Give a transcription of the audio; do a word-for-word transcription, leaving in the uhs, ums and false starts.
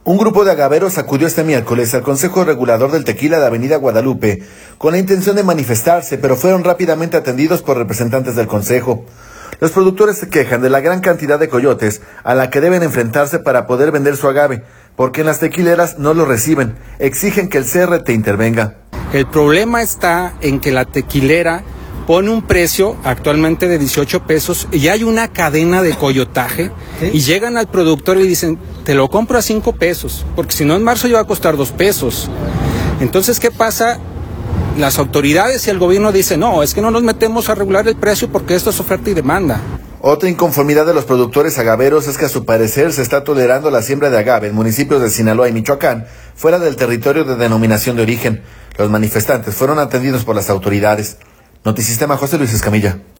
Un grupo de agaveros acudió este miércoles al Consejo Regulador del Tequila de Avenida Guadalupe con la intención de manifestarse, pero fueron rápidamente atendidos por representantes del Consejo. Los productores se quejan de la gran cantidad de coyotes a la que deben enfrentarse para poder vender su agave, porque en las tequileras no lo reciben, exigen que el C R T intervenga. El problema está en que la tequilera pone un precio actualmente de dieciocho pesos y hay una cadena de coyotaje. ¿Sí? Y llegan al productor y dicen, te lo compro a cinco pesos, porque si no en marzo ya va a costar dos pesos. Entonces, ¿qué pasa? Las autoridades y el gobierno dicen, no, es que no nos metemos a regular el precio porque esto es oferta y demanda. Otra inconformidad de los productores agaveros es que a su parecer se está tolerando la siembra de agave en municipios de Sinaloa y Michoacán, fuera del territorio de denominación de origen. Los manifestantes fueron atendidos por las autoridades. Notisistema, José Luis Escamilla.